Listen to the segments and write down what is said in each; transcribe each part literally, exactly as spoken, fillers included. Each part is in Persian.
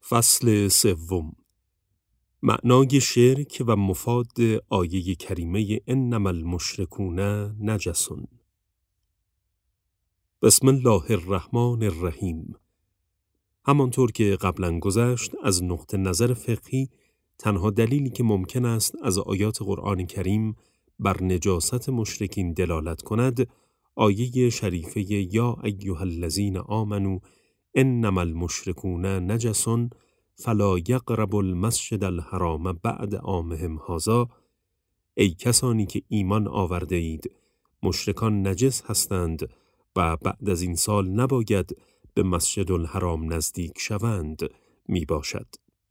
فصل سوم. معنای شرک و مفاد آیه کریمه انما المشرکون نجس. بسم الله الرحمن الرحیم. همانطور که قبلا گذشت، از نقطه نظر فقهی تنها دلیلی که ممکن است از آیات قرآن کریم بر نجاست مشرکین دلالت کند، آیه شریفه یا ایها الذین آمنوا انما المشرکون نجس فلا یقربوا المسجد الحرام بعد عامهم هذا، ای کسانی که ایمان آورده اید، مشرکان نجس هستند و بعد از این سال نباید به مسجد الحرام نزدیک شوند می باشد.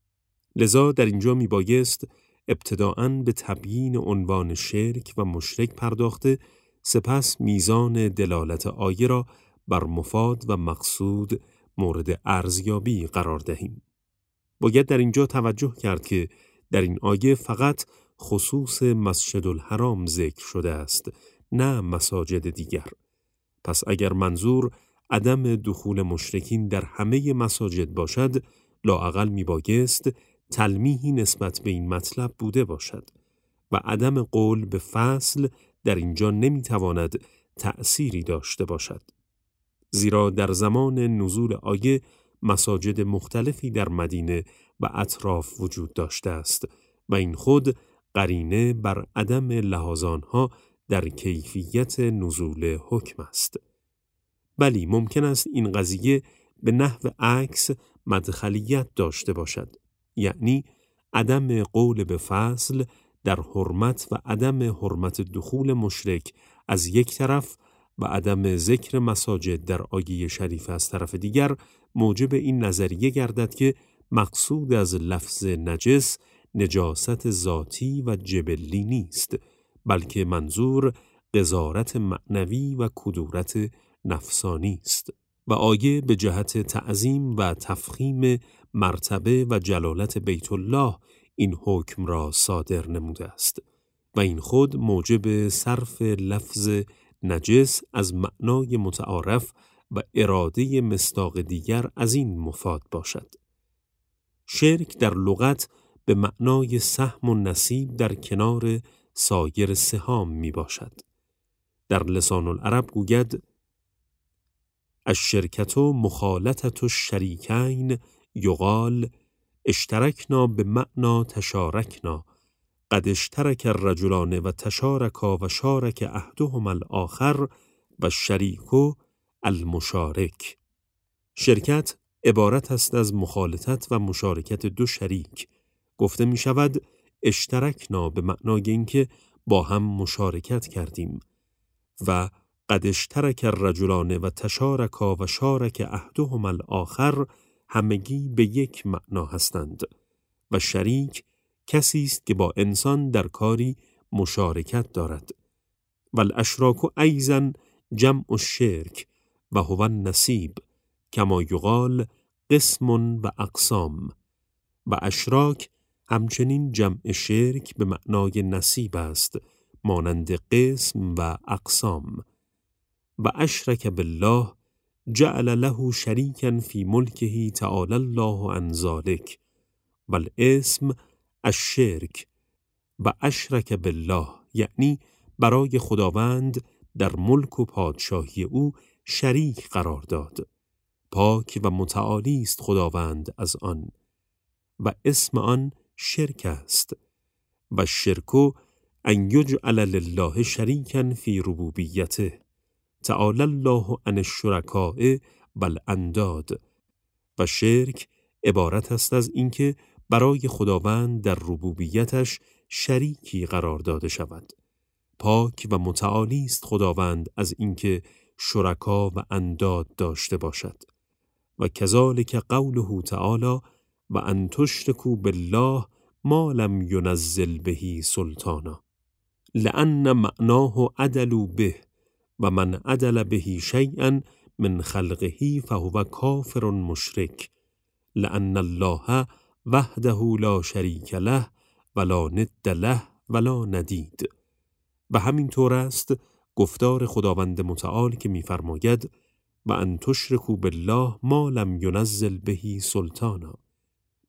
لذا در اینجا می بایست ابتداءً به تبیین عنوان شرک و مشرک پرداخته، سپس میزان دلالت آیه را بر مفاد و مقصود مورد ارزیابی قرار دهیم. باید در اینجا توجه کرد که در این آیه فقط خصوص مسجد الحرام ذکر شده است، نه مساجد دیگر. پس اگر منظور عدم دخول مشرکین در همه مساجد باشد، لااقل می بایست تلمیحی نسبت به این مطلب بوده باشد و عدم قول به فصل در اینجا نمی تواند تأثیری داشته باشد، زیرا در زمان نزول آیه مساجد مختلفی در مدینه و اطراف وجود داشته است و این خود قرینه بر عدم لحاظ آنها در کیفیت نزول حکم است. بلی ممکن است این قضیه به نحو عکس مدخلیت داشته باشد، یعنی عدم قول به فصل در حرمت و عدم حرمت دخول مشرک از یک طرف و عدم ذکر مساجد در آیه شریف از طرف دیگر موجب این نظریه گردد که مقصود از لفظ نجس نجاست ذاتی و جبلی نیست، بلکه منظور قذارت معنوی و کدورت نفسانی است و آیه به جهت تعظیم و تفخیم مرتبه و جلالت بیت الله این حکم را صادر نموده است و این خود موجب صرف لفظ نجس از معنای متعارف و اراده مصداق دیگر از این مفاد باشد. شرک در لغت به معنای سهم و نصیب در کنار سایر سهام می باشد. در لسان العرب گوید الشرکت مخالطة الشریکین یقال اشترکنا به معنا تشارکنا، قد اشترک الرجلان و تشارکا و شارک احدهما الاخر و الشریک المشارک. شرکت عبارت است از مخالطت و مشارکت دو شریک. گفته می شود اشترکنا به معنای اینکه با هم مشارکت کردیم و قد اشترک الرجلان و تشارکا و شارک احدهما الاخر همگی به یک معنا هستند و شریک کسی است که با انسان در کاری مشارکت دارد. و الاشراک ایضا جمع الشرک و هو النصیب کما یقال قسم و اقسام. و اشراک همچنین جمع شرک به معنای نصیب است، مانند قسم و اقسام. و اشرک بالله جعل له شریکا فی ملکه تعالی الله عن ذلک و الاسم الشرک و اشرک بالله، یعنی برای خداوند در ملک و پادشاهی او شریک قرار داد. پاک و متعالی است خداوند از آن و اسم آن شرک است. و شرک ان یجعل لله شریکا فی ربوبیته تعالی الله عن الشرکاء و الانداد. و شرک عبارت است از اینکه برای خداوند در ربوبیتش شریکی قرار داده شود. پاک و متعالی است خداوند از اینکه شرکا و انداد داشته باشد. و کذالک قوله تعالی و ان تشرکوا بالله ما لم ینزل به سلطانا لأن معناه عدلوا به و من عدل به شیئا من خلقه فهو کافر مشرک لأن الله وحده لا شریک له ولا ند له ولا ندید. و همین طور است گفتار خداوند متعال که می‌فرماید و ان تشرکوا بالله ما لم ینزل به سلطانا،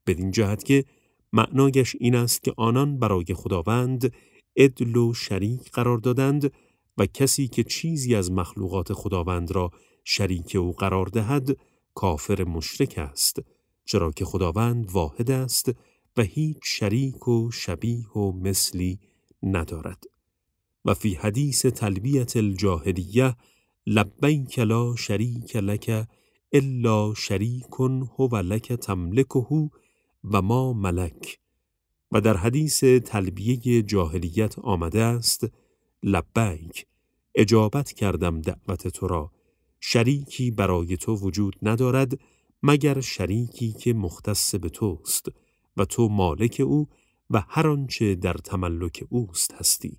بدین جهت که معنایش این است که آنان برای خداوند عدل و شریک قرار دادند و کسی که چیزی از مخلوقات خداوند را شریک او قرار دهد کافر مشرک است، چرا که خداوند واحد است و هیچ شریک و شبیه و مثلی ندارد. و فی حدیث تلبیت الجاهلیه لبیک لا شریک لک الا شریک هو لک تملکه و ما ملک. و در حدیث تلبیه جاهلیت آمده است لبیک، اجابت کردم دعوت تو را، شریکی برای تو وجود ندارد مگر شریکی که مختص به توست و تو مالک او و هر آنچه در تملک اوست هستی.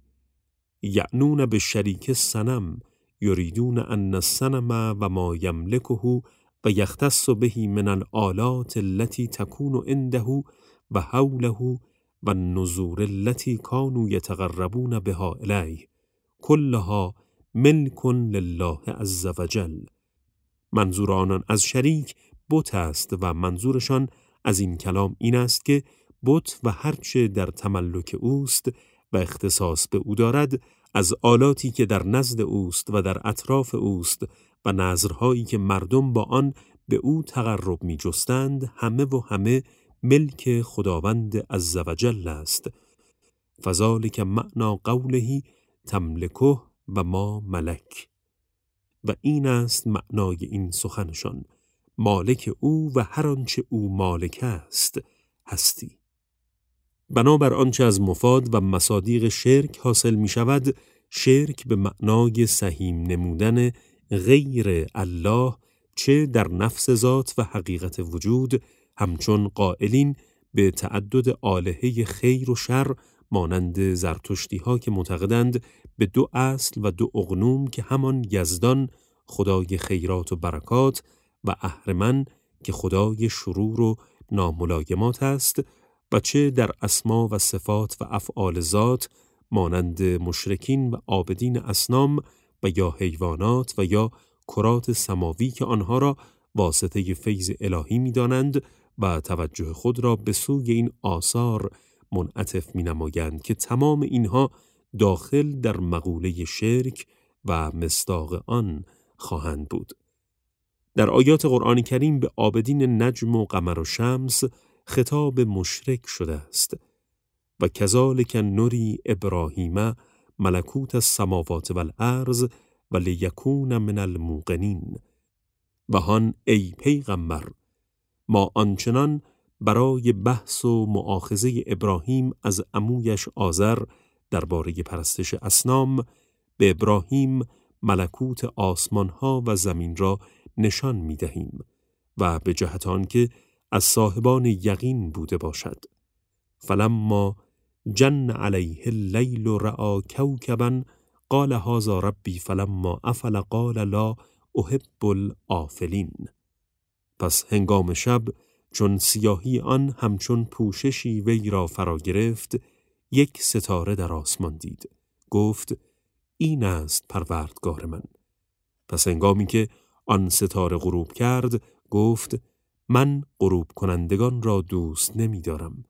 یعنون به شریک صنم یریدون ان الصنم و ما یملکه و یختص به من الآلات التي تكون عنده و حوله و النذور التي كانوا يتقربون بها الیه کلها ملک لله عز وجل. منظور آنان از شریک بت است و منظورشان از این کلام این است که بت و هرچه در تملک اوست و اختصاص به او دارد از آلاتی که در نزد اوست و در اطراف اوست و نذرهایی که مردم با آن به او تقرب می جستند همه و همه ملک خداوند عز وجل است. فذلک معنی قوله تملکه و ما ملک. و این است معنای این سخنشان، مالک او و هر آنچه او مالک است هستی. بنابر آنچه از مفاد و مصادیق شرک حاصل می شود، شرک به معنای سهیم نمودن غیر الله چه در نفس ذات و حقیقت وجود، همچون قائلین به تعدد آلهه خیر و شر مانند زرتشتی ها که معتقدند به دو اصل و دو اقنوم که همان یزدان خدای خیرات و برکات و اهرمن که خدای شرور و ناملایمات است، و چه در اسما و صفات و افعال ذات مانند مشرکین و عابدین اصنام و یا حیوانات و یا کرات سماوی که آنها را واسطه فیض الهی می دانند و توجه خود را به سوی این آثار منعطف می نمایند که تمام اینها داخل در مقوله شرک و مصداق آن خواهند بود. در آیات قرآن کریم به عابدین نجم و قمر و شمس خطاب مشرک شده است. و کذالک نری ابراهیم ملکوت السماوات والارض و لیکون من الموقنین. و هان ای پیغمبر، ما آنچنان برای بحث و مؤاخذه ابراهیم از عمویش آزر درباره پرستش اصنام به ابراهیم ملکوت آسمان ها و زمین را نشان می دهیم و به جهت آن که از صاحبان یقین بوده باشد. فلما جن علیه اللیل رأى کوکبا قال هذا ربی فلما افل قال لا احب الآفلین. پس هنگام شب چون سیاهی آن همچون پوششی وی را فرا گرفت، یک ستاره در آسمان دید. گفت این است پروردگار من. پس هنگامی که آن ستاره غروب کرد، گفت من غروب کنندگان را دوست نمی دارم.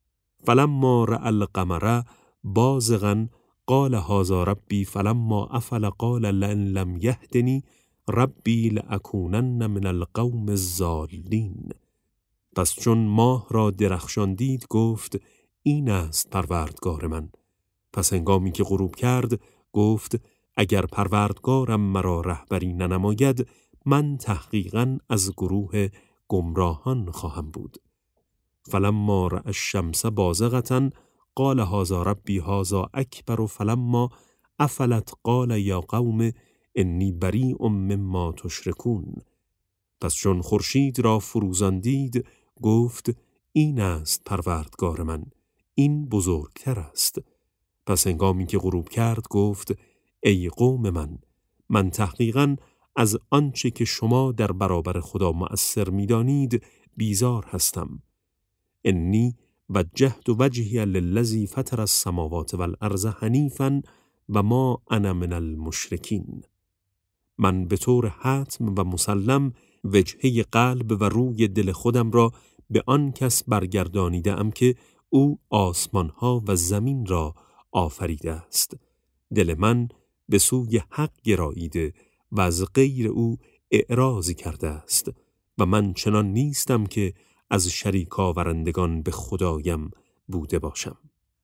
فلما رأى القمر بازغا قال هذا ربی فلما افل قال لئن لم یهدنی ربی لأکونن من القوم الضالین. پس چون ماه را درخشان دید گفت این است پروردگار من. پس هنگامی که غروب کرد گفت اگر پروردگارم مرا رهبری ننماید من تحقیقاً از گروه گمراهان خواهم بود. فلما رأى الشمس بازغة قال هذا ربی هذا اکبر فلما افلت قال یا قوم انی بریء مما تشرکون. پس چون خورشید را فروزان دید گفت این است پروردگار من، این بزرگتر است. پس هنگامی که غروب کرد گفت ای قوم من، من تحقیقاً از آنچه که شما در برابر خدا مؤثر می‌دانید بیزار هستم. انی وجهت وجهی للذی فطر السماوات والارض حنیفا و ما انا من المشرکین. من به طور حتم و مسلم وجهه قلب و روی دل خودم را به آن کس برگردانیده ام که او آسمانها و زمین را آفریده است. دل من به سوی حق گراییده و از غیر او اعراض کرده است و من چنان نیستم که از شریک آورندگان به خدایم بوده باشم.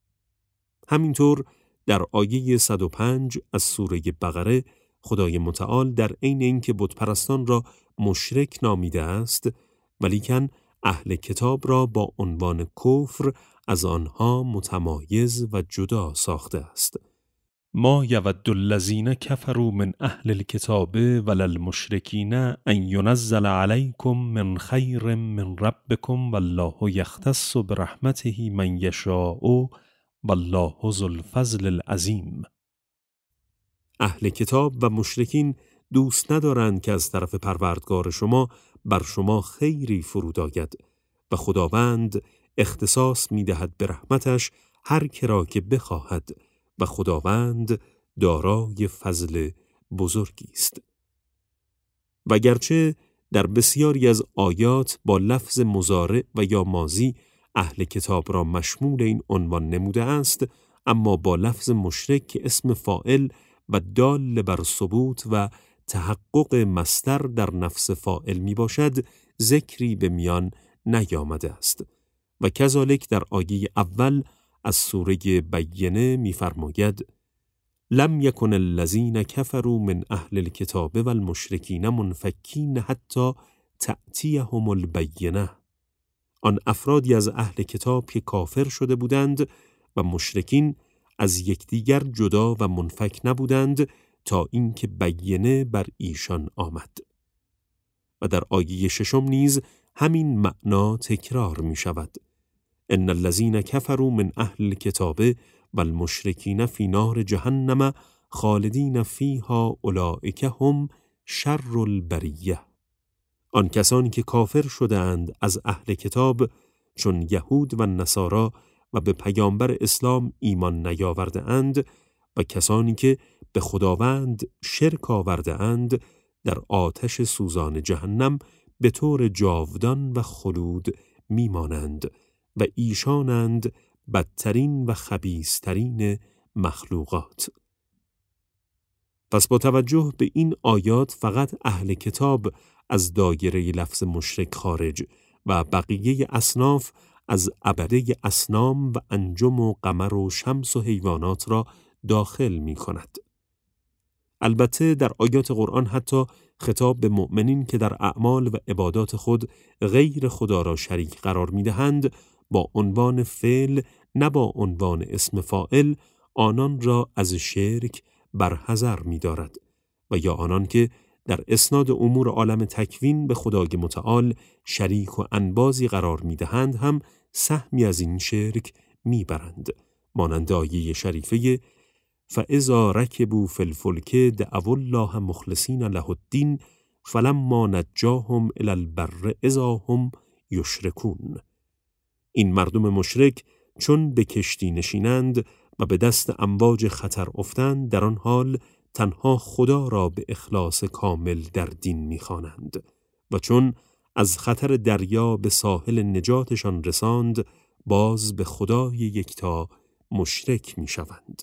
همینطور در آیه صد و پنج از سوره بقره خدای متعال در عین اینکه بت پرستان را مشرک نامیده است، ولیکن اهل کتاب را با عنوان کفر از آنها متمایز و جدا ساخته است. ما یود الذین کفروا من اهل الکتاب ولا المشرکین ان ینزل علیکم من خیر من ربکم والله یختص برحمته من یشاء والله ذو الفضل العظیم. اهل کتاب و مشرکین دوست ندارند که از طرف پروردگار شما بر شما خیری فرود آید و خداوند اختصاص می‌دهد به رحمتش هر کرا که بخواهد و خداوند دارای فضل بزرگی است. و گرچه در بسیاری از آیات با لفظ مضارع و یا ماضی اهل کتاب را مشمول این عنوان نموده است، اما با لفظ مشرک که اسم فاعل و دال بر ثبوت و تحقق مصدر در نفس فاعل می باشد ذکری به میان نیامده است. و کذالک در آیه اول از سوره بینه می فرماید لم یکن الذین کفروا من اهل الکتاب والمشرکین منفکین حتی تأتیهم البینه. آن افرادی از اهل کتاب که کافر شده بودند و مشرکین از یکدیگر جدا و منفک نبودند تا اینکه بینه بر ایشان آمد. و در آیه ششم نیز همین معنا تکرار می شود. ان الذین کفروا من اهل الکتاب والمشرکین فی نار جهنم خالدین فیها اولئک هم شر البریه. آن کسانی که کافر شده‌اند از اهل کتاب چون یهود و نصارا و به پیامبر اسلام ایمان نیاورده اند و کسانی که به خداوند شرک آورده اند در آتش سوزان جهنم به طور جاودان و خلود میمانند و ایشانند بدترین و خبیثترین مخلوقات. پس با توجه به این آیات فقط اهل کتاب از دایره لفظ مشرک خارج و بقیه اصناف از عبده اصنام و انجم و قمر و شمس و حیوانات را داخل می کند. البته در آیات قرآن حتی خطاب به مؤمنین که در اعمال و عبادات خود غیر خدا را شریک قرار می دهند با عنوان فعل نه با عنوان اسم فاعل آنان را از شرک برحذر می دارد و یا آنان که در اسناد امور عالم تکوین به خدای متعال شریک و انبازی قرار می دهند هم سهمی از این شرک می برند. مانند آیه شریفه فَإِذَا رَكِبُوا فِي الْفُلْكِ دَعَوُا اللَّهَ مُخْلِصِينَ لَهُ الدِّينَ فَلَمَّا نَجَّاهُمْ إِلَى الْبَرِّ إِذَا هُمْ یُشْرِکُونَ. این مردم مشرک چون به کشتی نشینند و به دست امواج خطر افتند در آن حال تنها خدا را به اخلاص کامل در دین می‌خوانند و چون از خطر دریا به ساحل نجاتشان رساند باز به خدای یکتا مشرک می‌شوند.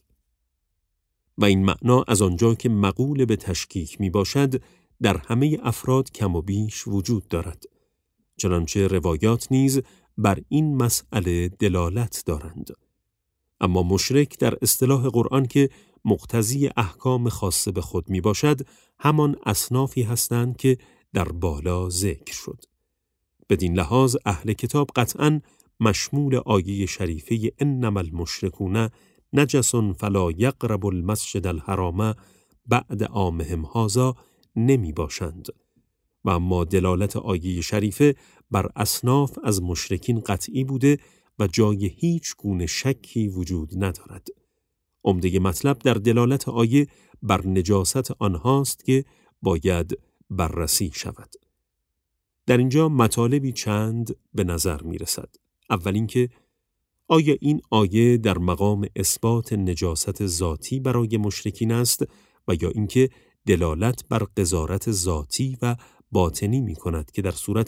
و این معنا از آنجا که مقول به تشکیک می باشد در همه افراد کم و بیش وجود دارد. چنانچه روایات نیز بر این مسئله دلالت دارند. اما مشرک در اصطلاح قرآن که مقتضی احکام خاصه به خود می باشد همان اصنافی هستند که در بالا ذکر شد. بدین لحاظ اهل کتاب قطعاً مشمول آیه شریفه انما المشرکون نجس فلا یقرب المسجد الحرام بعد عامهم هذا نمی باشند و اما دلالت آیه شریفه بر اصناف از مشرکین قطعی بوده و جای هیچ گونه شکی وجود ندارد. عمده مطلب در دلالت آیه بر نجاست آنهاست که باید بررسی شود. در اینجا مطالبی چند به نظر می رسد. اول اینکه آیا این آیه در مقام اثبات نجاست ذاتی برای مشرکین است و یا اینکه دلالت بر قذارت ذاتی و باطنی می کند که در صورت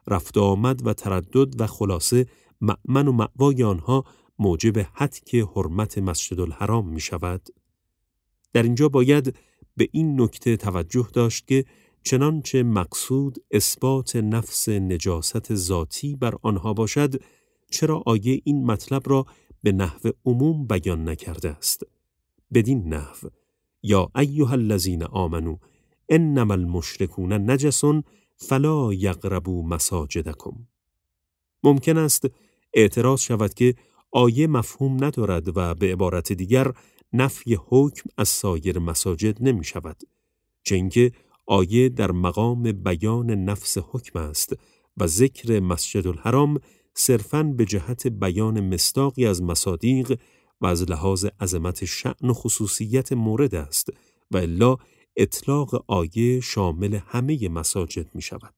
رفت آمد و تردد و خلاصه مأمن و مأوای آنها موجب هتک حرمت مسجد الحرام می شود؟ در اینجا باید به این نکته توجه داشت که چنانچه مقصود اثبات نفس نجاست ذاتی بر آنها باشد، چرا آیه این مطلب را به نحو عموم بیان نکرده است؟ بدین نحو یا ایها الذین آمنوا انما المشرکون نجس فلا یقربوا مساجدکم. ممکن است اعتراض شود که آیه مفهوم ندارد و به عبارت دیگر نفی حکم از سایر مساجد نمی شود، چه اینکه آیه در مقام بیان نفس حکم است و ذکر مسجد الحرام صرفاً به جهت بیان مصداقی از مصادیق و از لحاظ عظمت شأن و خصوصیت مورد است و الا اطلاق آیه شامل همه مساجد می شود.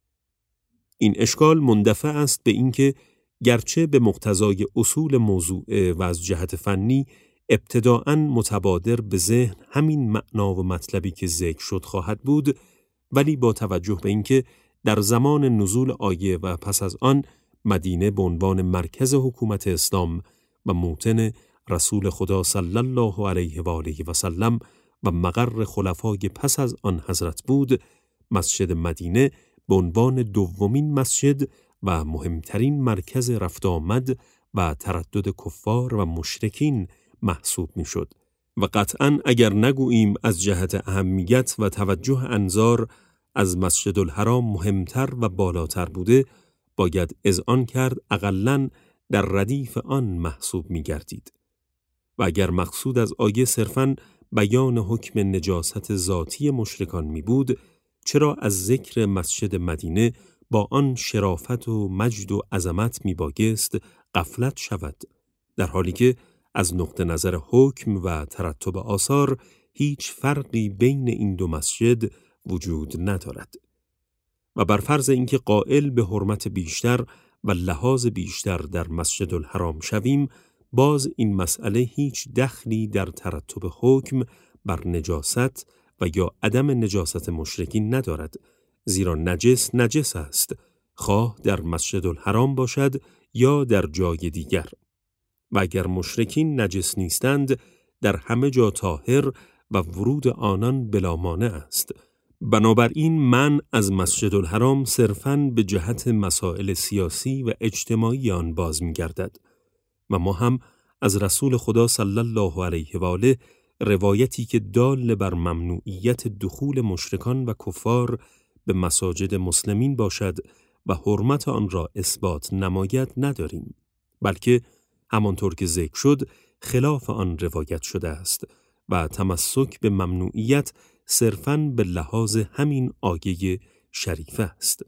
این اشکال مندفع است به اینکه گرچه به مقتضای اصول موضوع و از جهت فنی ابتداءً متبادر به ذهن همین معنا و مطلبی که ذکر شد خواهد بود، ولی با توجه به اینکه در زمان نزول آیه و پس از آن مدینه به عنوان مرکز حکومت اسلام و موطن رسول خدا صلی الله علیه و آله و سلم و مقر خلفای پس از آن حضرت بود، مسجد مدینه به عنوان دومین مسجد و مهمترین مرکز رفت آمد و تردد کفار و مشرکین محسوب می شد و قطعاً اگر نگوییم از جهت اهمیت و توجه انظار از مسجد الحرام مهمتر و بالاتر بوده، باید اذعان کرد اقلاً در ردیف آن محسوب می گردید. و اگر مقصود از آیه صرفاً بیان حکم نجاست ذاتی مشرکان می بود، چرا از ذکر مسجد مدینه با آن شرافت و مجد و عظمت می بایست غفلت شود، در حالی که از نقطه نظر حکم و ترتب آثار هیچ فرقی بین این دو مسجد وجود ندارد. و بر فرض اینکه قائل به حرمت بیشتر و لحاظ بیشتر در مسجد الحرام شویم، باز این مسئله هیچ دخلی در ترتب حکم بر نجاست و یا عدم نجاست مشرکین ندارد، زیرا نجس نجس است، خواه در مسجد الحرام باشد یا در جای دیگر. و اگر مشرکین نجس نیستند، در همه جا طاهر و ورود آنان بلا مانع است. بنابراین من از مسجد الحرام صرفاً به جهت مسائل سیاسی و اجتماعی آن باز می گردد. و ما هم از رسول خدا صلی الله علیه و آله روایتی که دال بر ممنوعیت دخول مشرکان و کفار به مساجد مسلمین باشد و حرمت آن را اثبات نماید نداریم، بلکه همانطور که ذکر شد خلاف آن روایت شده است و تمسک به ممنوعیت صرفاً به لحاظ همین آیه شریفه است.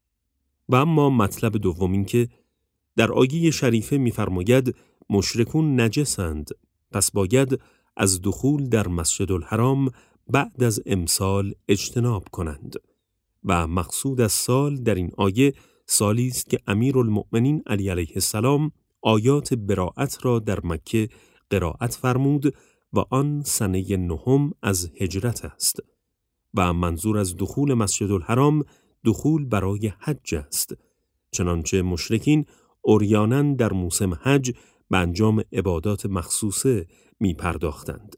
و اما مطلب دوم این که در آیه شریفه می‌فرماید مشرکون نجسند، پس باید از دخول در مسجد الحرام بعد از امسال اجتناب کنند و مقصود از سال در این آیه سالی است که امیرالمؤمنین علی علیه السلام آیات براءت را در مکه قرائت فرمود و آن سنه نهم از هجرت است و منظور از دخول مسجد الحرام دخول برای حج است، چنانچه مشرکین عریاناً در موسم حج به انجام عبادات مخصوصه می پرداختند.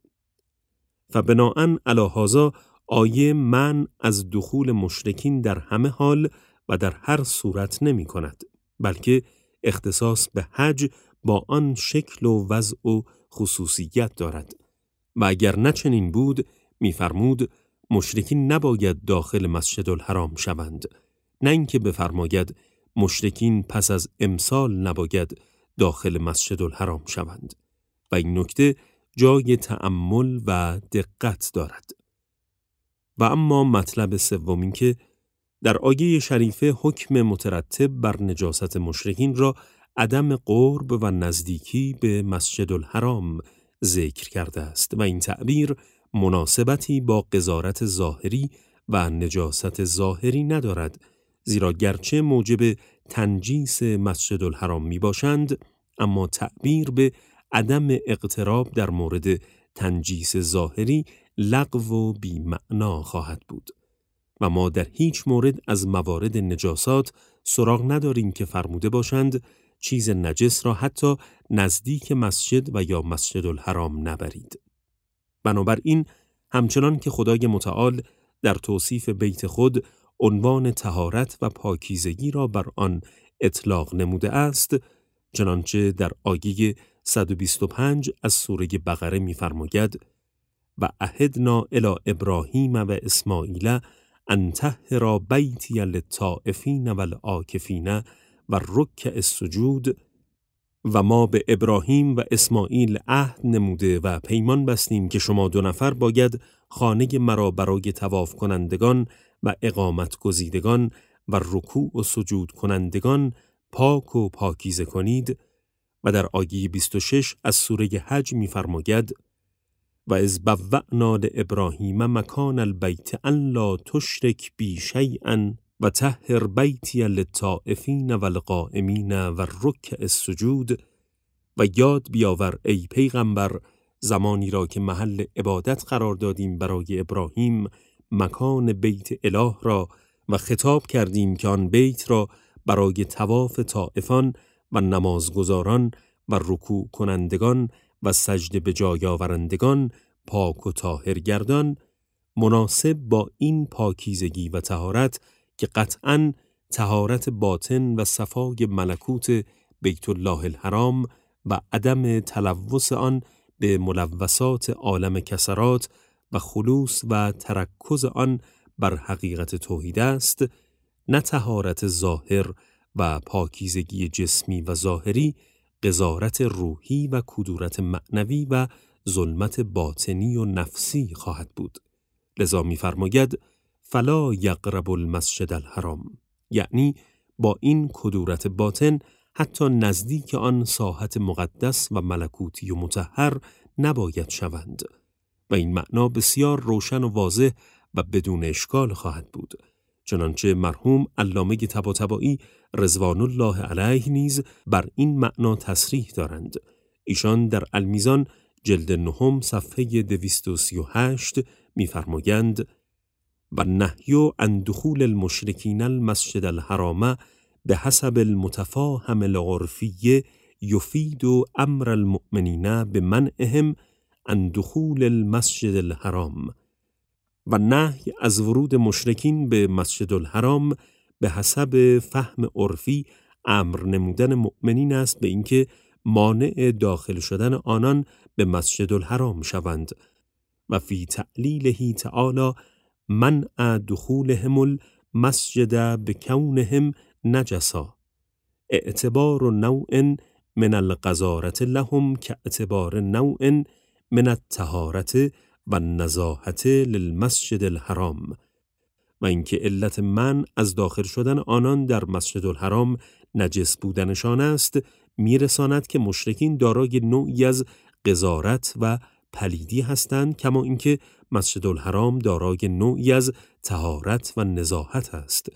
فبناءً علی هذا آیه من از دخول مشرکین در همه حال و در هر صورت نمی کند، بلکه اختصاص به حج با آن شکل و وضع و خصوصیت دارد. و اگر نه چنین بود، می‌فرمود مشرکین نباید داخل مسجد الحرام شوند، نه اینکه بفرماید مشرکین پس از امسال نباید داخل مسجد الحرام شوند. و این نکته جای تأمل و دقت دارد. و اما مطلب سوم این که در آیه شریفه حکم مترتب بر نجاست مشرکین را عدم قرب و نزدیکی به مسجد الحرام ذکر کرده است و این تعبیر مناسبتی با قذارت ظاهری و نجاست ظاهری ندارد، زیرا گرچه موجب تنجیس مسجد الحرام می باشند، اما تعبیر به عدم اقتراب در مورد تنجیس ظاهری لغو و بی معنا خواهد بود. و ما در هیچ مورد از موارد نجاسات سراغ نداریم که فرموده باشند چیز نجس را حتی نزدیک مسجد و یا مسجد الحرام نبرید. بنابراین همچنان که خدای متعال در توصیف بیت خود عنوان طهارت و پاکیزگی را بر آن اطلاق نموده است، چنانچه در آیه صد و بیست و پنج از سوره بقره می‌فرماید: و عهدنا الی ابراهیم و اسماعیل ان طهرا بیتی للطائفین والعاکفین و رکع السجود، و ما به ابراهیم و اسماعیل عهد نموده و پیمان بستیم که شما دو نفر باید خانه مرا برای طواف کنندگان و اقامت گزیدگان و رکوع و سجود کنندگان پاک و پاکیزه کنید. و در آیه بیست و شش از سوره حج می‌فرماید: و اذ بوأنا لابراهیم مکان البیت ان لا تشرک بی شیئا و طهر بیتی للطائفین والقائمین و رکع السجود. و یاد بیاور ای پیغمبر زمانی را که محل عبادت قرار دادیم برای ابراهیم مکان بیت اله را و خطاب کردیم که آن بیت را برای طواف طائفان و نمازگزاران و رکوع کنندگان و سجده به جای آورندگان پاک و طاهر گردان، مناسب با این پاکیزگی و طهارت که قطعاً طهارت باطن و صفای ملکوت بیت الله الحرام و عدم تلوث آن به ملوثات عالم کسرات و خلوص و ترکز آن بر حقیقت توحید است، نه طهارت ظاهر و پاکیزگی جسمی و ظاهری قذارت روحی و کدورت معنوی و ظلمت باطنی و نفسی خواهد بود. لذا می‌فرماید فلا یقرب المسجد الحرام، یعنی با این کدورت باطن حتی نزدیک آن ساحت مقدس و ملکوتی و مطهر نباید شوند. و این معنا بسیار روشن و واضح و بدون اشکال خواهد بود، چنانچه مرحوم علامه طباطبایی رضوان الله علیه نیز بر این معنا تصریح دارند. ایشان در المیزان جلد نهم صفحه دویست و سی و هشت می‌فرمایند: و نهی عن دخول المشرکین المسجد الحرام به حسب المتفاهم العرفی یفید امر المؤمنین به منعهم عن دخول المسجد الحرام. و نهی از ورود مشرکین به مسجد الحرام به حسب فهم عرفی امر نمودن مؤمنین است به اینکه مانع داخل شدن آنان به مسجد الحرام شوند. و فی تعلیله تعالی منع دخولهم المسجد بکونهم نجسا، اعتبار نوع من القذارة لهم که اعتبار نوع من الطهارة و النزاهة للمسجد الحرام. و اینکه علت من از داخل شدن آنان در مسجد الحرام نجس بودنشان است، میرساند که مشرکین دارای نوعی از قذارت و پلیدی هستند، کما اینکه مسجد الحرام دارای نوعی از طهارت و نزاهت است.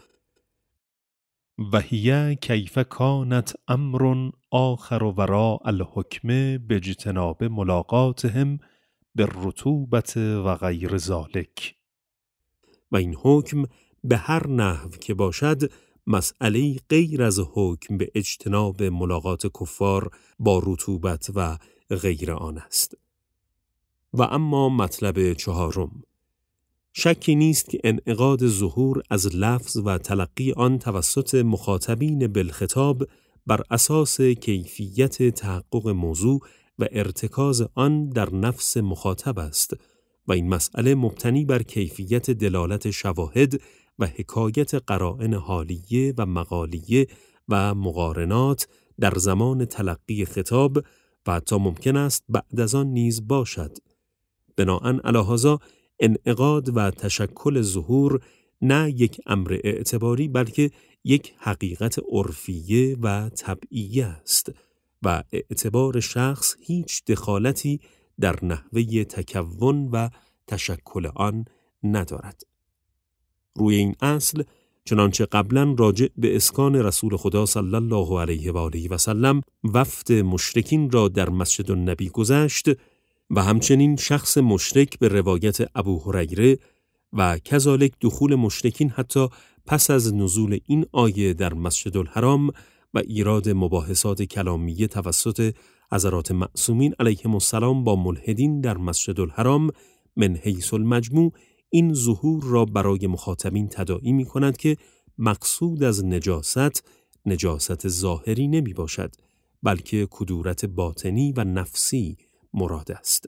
و هی کیف کانت امر آخر وراء الحکم باجتناب ملاقاتهم بالرطوبة و غیر ذلک. و این حکم به هر نحو که باشد مسئله غیر از حکم به اجتناب ملاقات کفار با رطوبت و غیر آن است. و اما مطلب چهارم، شکی نیست که انعقاد ظهور از لفظ و تلقی آن توسط مخاطبین بالخطاب بر اساس کیفیت تحقق موضوع و ارتکاز آن در نفس مخاطب است و این مسئله مبتنی بر کیفیت دلالت شواهد و حکایت قرائن حالیه و مقالیه و مقارنات در زمان تلقی خطاب و حتی ممکن است بعد از آن نیز باشد. بناهن علی هذا انعقاد و تشکل ظهور نه یک امر اعتباری بلکه یک حقیقت عرفیه و طبیعیه است و اعتبار شخص هیچ دخالتی در نحوه تکون و تشکل آن ندارد. روی این اصل چنانچه قبلا راجع به اسکان رسول خدا صلی الله علیه و آله و سلم وفد مشرکین را در مسجد النبی گذشت و همچنین شخص مشرک به روایت ابو هریره و کذالک دخول مشرکین حتی پس از نزول این آیه در مسجد الحرام و ایراد مباحثات کلامیه توسط حضرات معصومین علیهم السلام با ملحدین در مسجد الحرام، من حیث المجموع این ظهور را برای مخاطبین تداعی می کند که مقصود از نجاست، نجاست ظاهری نمی باشد، بلکه کدورت باطنی و نفسی مراد است.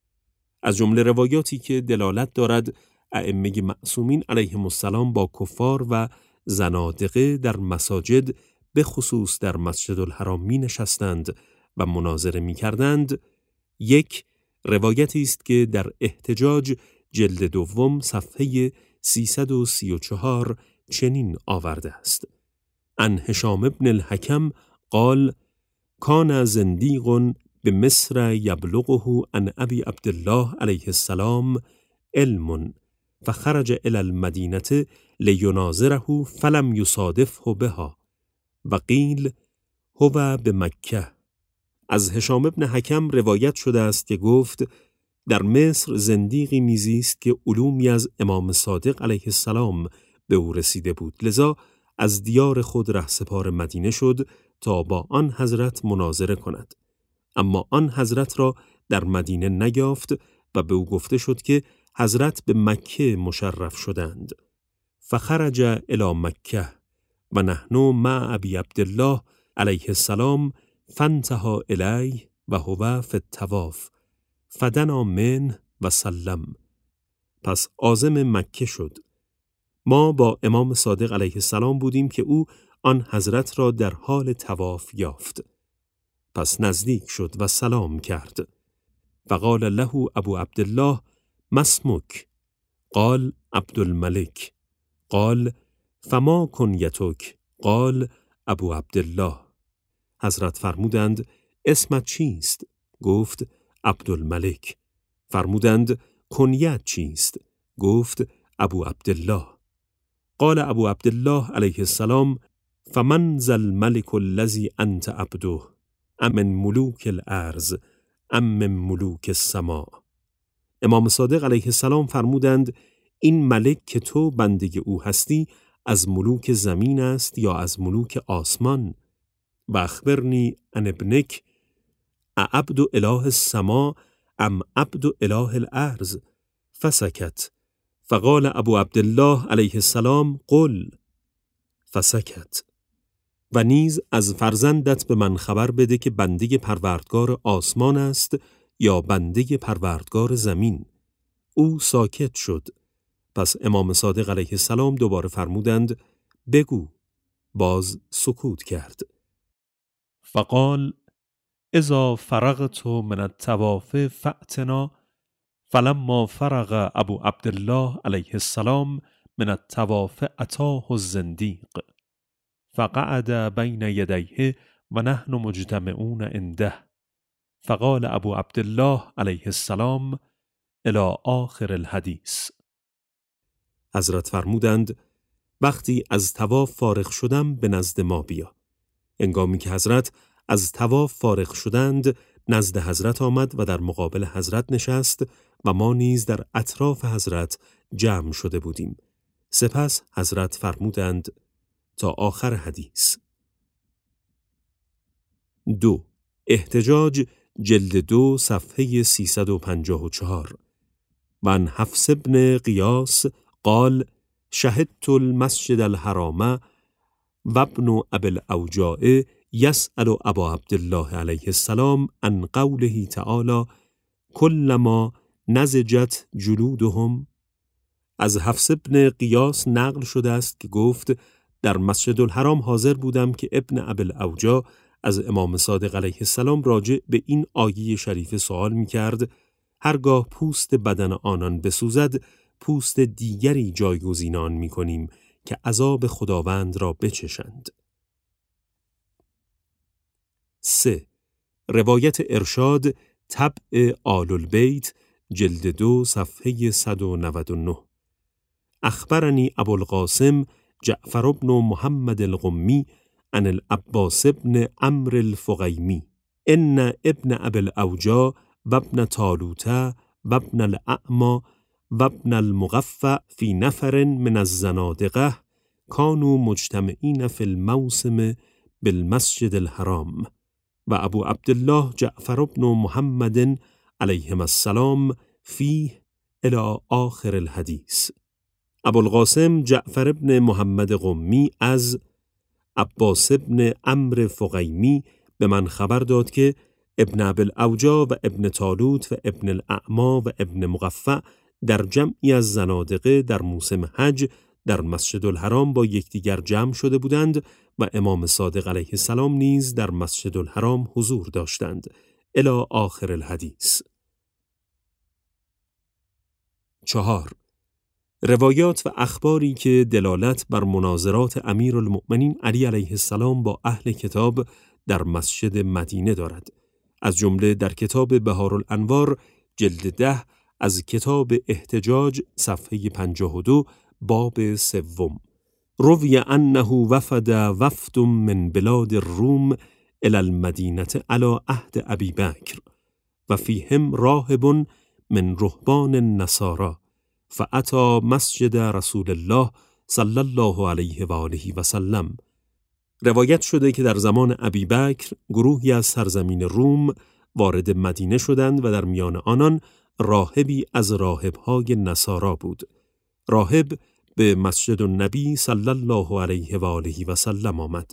از جمله روایاتی که دلالت دارد ائمه معصومین علیهم السلام با کفار و زنادقه در مساجد، به خصوص در مسجد الحرام می نشستند و مناظره می کردند. یک، روایتی است که در احتجاج جلد دوم صفحه سیصد و سی و چهار چنین آورده است: عن هشام ابن الحکم قال کان زندیق به مصر یبلغه عن ابی عبدالله علیه السلام علم فخرج الى المدینه لیناظره فلم یصادفه بها و قیل هو به مکه. از هشام ابن حکم روایت شده است که گفت در مصر زندیقی میزیست که علومی از امام صادق علیه السلام به او رسیده بود، لذا از دیار خود رهسپار مدینه شد تا با آن حضرت مناظره کند. اما آن حضرت را در مدینه نیافت و به او گفته شد که حضرت به مکه مشرف شدند. فخرج الی مکه و نحن مع ابی عبدالله علیه السلام فانتهى الیه و هو فی الطواف فدنا منه و سلم. پس عازم مکه شد. ما با امام صادق علیه السلام بودیم که او آن حضرت را در حال طواف یافت. پس نزدیک شد و سلام کرد. فقال له ابو عبدالله ما اسمک؟ قال عبدالملک. قال فما کنیتک؟ قال ابو عبدالله. حضرت فرمودند اسمت چیست؟ گفت عبدالملک. فرمودند کنیت چیست؟ گفت ابو عبدالله. قال ابو عبدالله علیه السلام فمن ذا الملک الذی انت عبده ام من ملوک الارض ام من ملوک السماء. امام صادق علیه السلام فرمودند این ملک که تو بنده او هستی از ملوک زمین است یا از ملوک آسمان؟ و اخبرنی عن ابنک اعبد اله السماء ام عبد اله الارض؟ فسکت. فقال ابو عبدالله علیه السلام قل. فسکت. و نیز از فرزندت به من خبر بده که بنده پروردگار آسمان است یا بنده پروردگار زمین. او ساکت شد. پس امام صادق علیه السلام دوباره فرمودند بگو. باز سکوت کرد. فقال اذا فرغت من الطواف فأتنا. فلما فرغ ابو عبدالله علیه السلام من الطواف اتاه الزندیق فقعد بین یدیه و نحن مجتمعون عنده. فقال ابو عبدالله علیه السلام الی آخر الحدیث. حضرت فرمودند وقتی از طواف فارغ شدم به نزد ما بیا. هنگامی که حضرت از طواف فارغ شدند نزد حضرت آمد و در مقابل حضرت نشست و ما نیز در اطراف حضرت جمع شده بودیم. سپس حضرت فرمودند تا آخر حدیث. دو. احتجاج جلد دو صفحه سیصد و پنجاه و چهار. من حفص ابن قیاس قال شهدت المسجد الحرام و ابن ابی الاوجاع یسأل ابا عبدالله علیه السلام عن قوله تعالی کلما نضجت جلودهم. از حفص ابن قیاس نقل شده است که گفت در مسجد الحرام حاضر بودم که ابن ابی الاوجاع از امام صادق علیه السلام راجع به این آیه شریف سوال می کرد هرگاه پوست بدن آنان بسوزد پوست دیگری جایگزین آن می کنیم که عذاب خداوند را بچشند. سه. روایت ارشاد طبع آل البیت جلد دو صفحه صد و نود و نه. اخبرنی ابوالقاسم جعفر بن محمد القمی عن العباس بن عمرو الفغیمی ان ابن ابی الاوجاع و ابن طالوت و ابن الاعمى و ابن المغفع فی نفر من الزنادقه کانوا مجتمعین فی الموسم بالمسجد الحرام و ابو عبدالله جعفر بن محمد علیهم السلام فیه الی آخر الحدیث. ابوالقاسم جعفر بن محمد قمی از عباس بن عمرو فقیمی به من خبر داد که ابن ابوالعوجا و ابن طالوت و ابن الاعما و ابن مقفع در جمعی از زنادقه در موسم حج در مسجد الحرام با یکدیگر جمع شده بودند و امام صادق علیه السلام نیز در مسجد الحرام حضور داشتند الی آخر الحدیث. چهار، روایات و اخباری که دلالت بر مناظرات امیرالمؤمنین علی علیه السلام با اهل کتاب در مسجد مدینه دارد. از جمله در کتاب بهارالانوار جلد ده از کتاب احتجاج صفحه پنجاه و دو باب سوم، روی انه وفد وفد من بلاد الروم الی المدینه علی عهد ابی بکر و فیهم راهب من رهبان النصارى فاتی مسجد رسول الله صلی الله علیه و آله و سلم. روایت شده که در زمان ابی بکر گروهی از سرزمین روم وارد مدینه شدند و در میان آنان راهبی از راهبهای نصارا بود. راهب به مسجد النبی صلی الله علیه و آله و سلم آمد.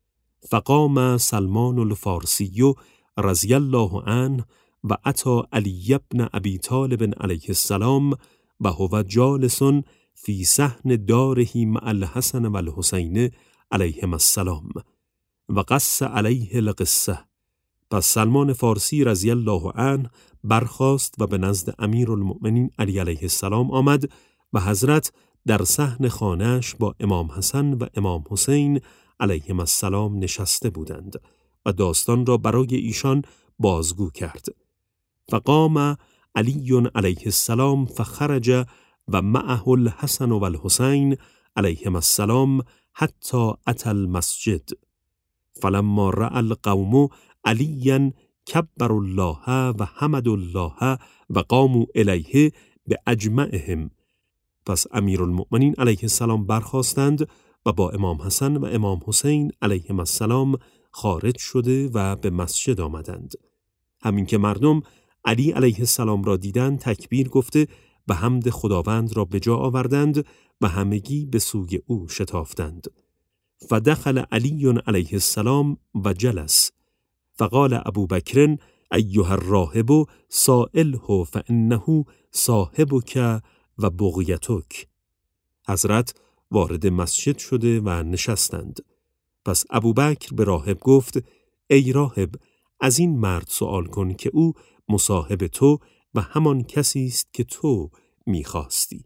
فقام سلمان الفارسی رضی الله عنه و اتی علی ابن ابی طالب علیه السلام و هو جالس فی صحن داره مع الحسن و الحسین علیهم السلام و قص علیه القصه. پس سلمان فارسی رضی الله عنه برخاست و به نزد امیرالمؤمنین علی علیه السلام آمد و حضرت در صحن خانه‌اش با امام حسن و امام حسین علیهم السلام نشسته بودند و داستان را برای ایشان بازگو کرد. فقام علی علیه السلام فخرج و معه الحسن و الحسین علیهم السلام حتی اتى المسجد فلما رأى القوم علیا کبر الله و حمد الله و قاموا الیه باجمعهم. پس امیرالمؤمنین علیه السلام برخاستند و با امام حسن و امام حسین علیهم السلام خارج شده و به مسجد آمدند. همین که مردم علی علیه السلام را دیدند تکبیر گفته و حمد خداوند را به جا آوردند و همگی به سوی او شتافتند. فدخل علی علیه السلام و جلس فقال ابو بکر ایها الراهب سائله فانه صاحبک و بغیتک. حضرت وارد مسجد شده و نشستند. پس ابو بکر به راهب گفت ای راهب، از این مرد سؤال کن که او مصاحب تو و همان کسی است که تو می‌خواستی.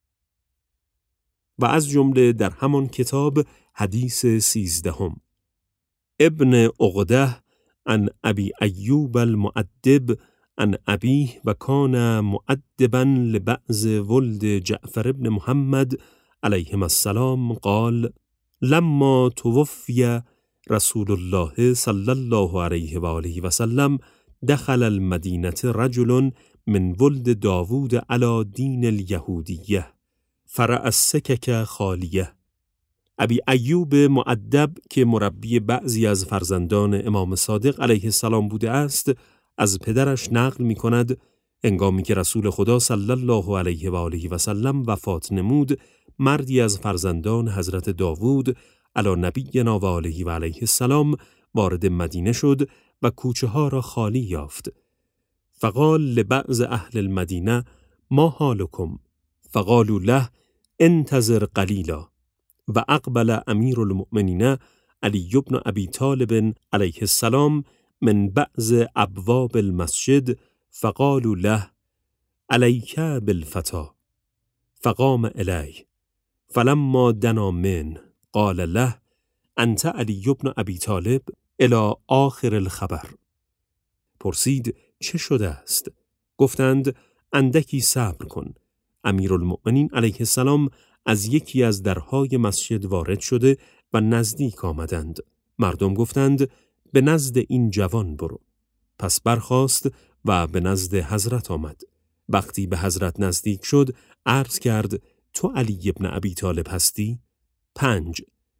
و از جمله در همان کتاب حدیث سیزدهم، ابن عقده عن ابی ایوب المؤدب عن ابیه و کان مؤدبا لبعض ولد جعفر ابن محمد علیهم السلام قال لما توفی رسول الله صلی الله علیه و آله و سلم دخل المدینه رجل من ولد داوود علی دین الیهودیه فرع السکک خالیه. ابی ایوب مؤدب که مربی بعضی از فرزندان امام صادق علیه السلام بوده است از پدرش نقل می کند هنگامی که رسول خدا صلی الله علیه و آله و سلم وفات نمود، مردی از فرزندان حضرت داوود علی نبینا و آله و علیه السلام وارد مدینه شد و کوچه ها را خالی یافت. فقال لبعض اهل المدینه ما حالکم؟ فقالوا له انتظر قلیلا. و اقبل امیر المؤمنین علی بن ابی طالب علیه السلام من بعض ابواب المسجد فقالوا له علیک بالفتا. فقام الیه فلما دنا من قال له انت علی بن ابی طالب الی آخر الخبر. پرسید چه شده است؟ گفتند اندکی صبر کن. امیرالمؤمنین علیه السلام از یکی از درهای مسجد وارد شده و نزدیک آمدند. مردم گفتند به نزد این جوان برو. پس برخاست و به نزد حضرت آمد. وقتی به حضرت نزدیک شد عرض کرد تو علی ابن ابی طالب هستی؟ پنج.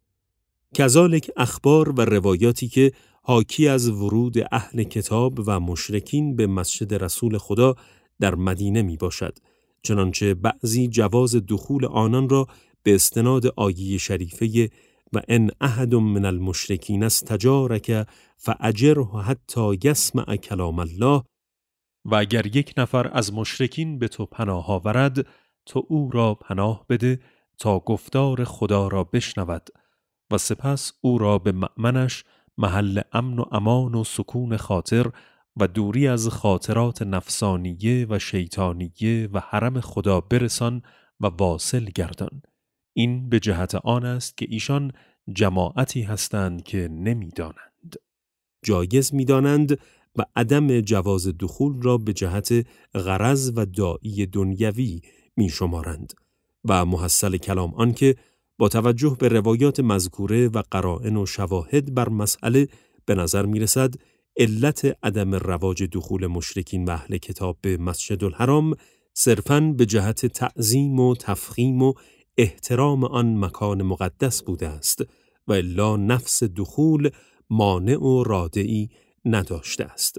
کذالک اخبار و روایاتی که حاکی از ورود اهل کتاب و مشرکین به مسجد رسول خدا در مدینه می باشد، چنانچه بعضی جواز دخول آنان را به استناد آیه شریفه و ان احد من المشرکین استجارک فاجره حتی یسمع کلام الله، و اگر یک نفر از مشرکین به تو پناه آورد، تو او را پناه بده تا گفتار خدا را بشنود و سپس او را به مأمنش، محل امن و امان و سکون خاطر و دوری از خاطرات نفسانیه و شیطانیه و حرم خدا برسان و واصل گردان. این به جهت آن است که ایشان جماعتی هستند که نمی‌دانند. جایز می‌دانند و عدم جواز دخول را به جهت غرض و داعی دنیوی می‌شمارند و محصل کلام آن که با توجه به روایات مذکوره و قرائن و شواهد بر مسئله به نظر می‌رسد علت عدم رواج دخول مشرکین و اهل کتاب به مسجد الحرام صرفاً به جهت تعظیم و تفخیم و احترام آن مکان مقدس بوده است و الا نفس دخول مانع و رادعی نداشته است.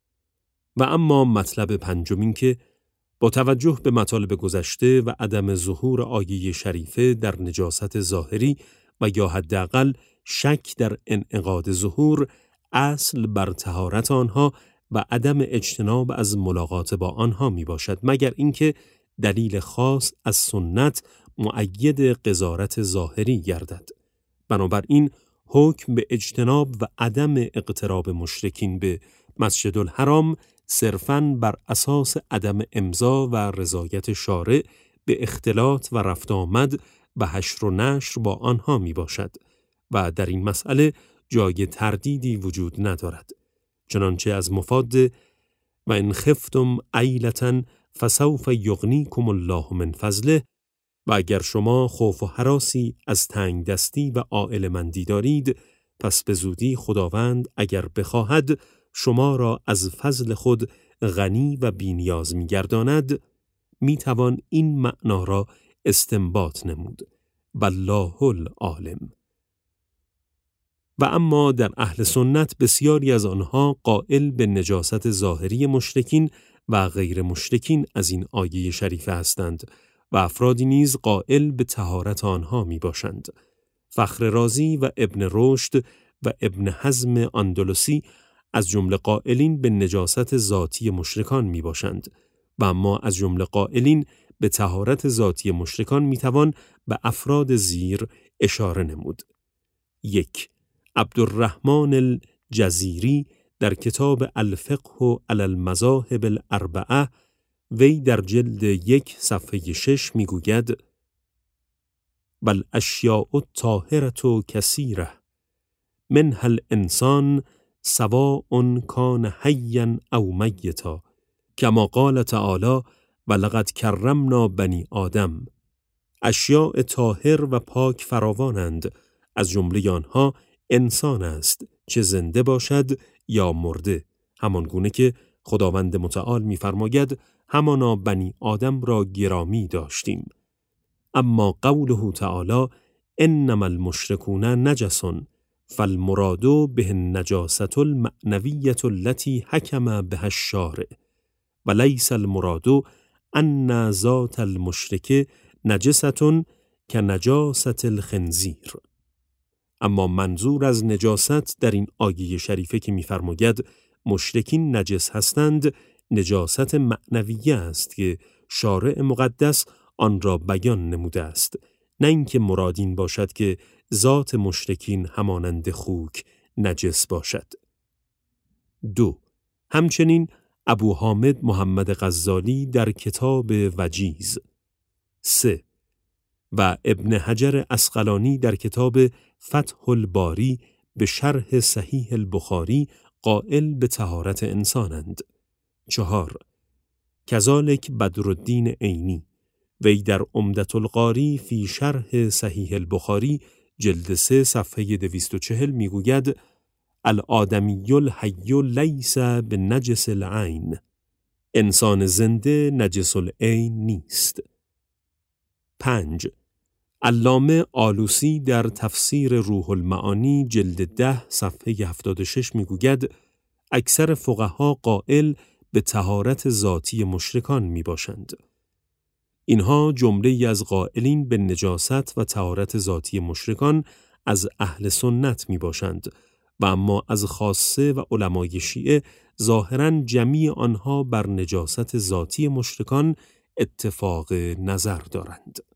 و اما مطلب پنجمین که با توجه به مطالب گذشته و عدم ظهور آیه شریفه در نجاست ظاهری و یا حداقل شک در انعقاد ظهور، اصل بر طهارت آنها و عدم اجتناب از ملاقات با آنها می باشد، مگر اینکه دلیل خاص از سنت مؤید قضاوت ظاهری گردد. بنابراین حکم به اجتناب و عدم اقتراب مشرکین به مسجد الحرام صرفاً بر اساس عدم امضا و رضایت شارع به اختلاط و رفت آمد و حشر و نشر با آنها می باشد و در این مسئله جای تردیدی وجود ندارد، چنانچه از مفاد و ان خفتم عیلة فسوف یغنیکم الله من فضله، و اگر شما خوف و هراسی از تنگ دستی و عائلمندی دارید، پس به زودی خداوند اگر بخواهد شما را از فضل خود غنی و بی‌نیاز می‌گرداند. می‌توان این معنا را استنباط نمود. والله العالم. و اما در اهل سنت بسیاری از آنها قائل به نجاست ظاهری مشرکین و غیر مشرکین از این آیه شریفه هستند و افرادی نیز قائل به طهارت آنها می باشند. فخر رازی و ابن رشد و ابن حزم اندلسی از جمله قائلین به نجاست ذاتی مشرکان می باشند و اما از جمله قائلین به طهارت ذاتی مشرکان می توان به افراد زیر اشاره نمود. یک. عبدالرحمن الجزیری در کتاب الفقه علی المذاهب الاربعه، وی در جلد یک صفحه شش می گوید بل اشیاء الطاهرة کثیره منها الانسان سواء کان حیا او میتا، کما قال تعالی ولقد کرمنا بنی آدم. اشیاء طاهر و پاک فراوانند، از جمله آنها انسان است، چه زنده باشد یا مرده، همان گونه که خداوند متعال می‌فرماید همانا بنی آدم را گرامی داشتیم. اما قوله تعالی انما المشرکون نجس فالمراد به النجاسة المعنویة التي حکم بها الشارع وليس المراد ان ذات المشرک نجسة كنجاسة الخنزیر. اما منظور از نجاست در این آیه شریفه که می‌فرماید مشرکین نجس هستند، نجاست معنویه است که شارع مقدس آن را بیان نموده است، نه اینکه مراد این باشد که ذات مشرکین همانند خوک نجس باشد. دو. همچنین ابو حامد محمد غزالی در کتاب وجیز. سه. و ابن حجر عسقلانی در کتاب فتح الباری به شرح صحیح البخاری قائل به طهارت انسانند. چهار. کذالک بدرالدین عینی، وی در عمدة القاری فی شرح صحیح البخاری جلد سه صفحه دویست و چهل می گوید الآدمی الحی لیس بنجس العین، انسان زنده نجس العین نیست. پنج. علامه آلوسی در تفسیر روح المعانی جلد ده صفحه هفتاد و شش میگوید اکثر فقها قائل به طهارت ذاتی مشرکان می باشند. اینها جمله‌ای از قائلین به نجاست و طهارت ذاتی مشرکان از اهل سنت می باشند و اما از خاصه و علمای شیعه ظاهراً جمیع آنها بر نجاست ذاتی مشرکان اتفاق نظر دارند.